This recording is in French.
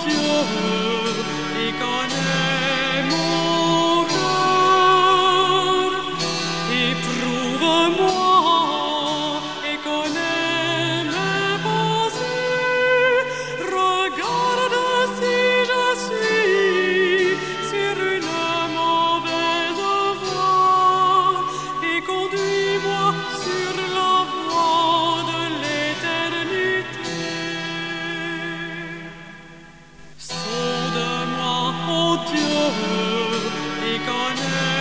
Dieu et connais mon cœur. Éprouve-moi et connais mes pensées. Regarde si je suis sur une mauvaise voie et conduis-moi sur la voie de l'éternité. Sonde-moi, ô Dieu, et connais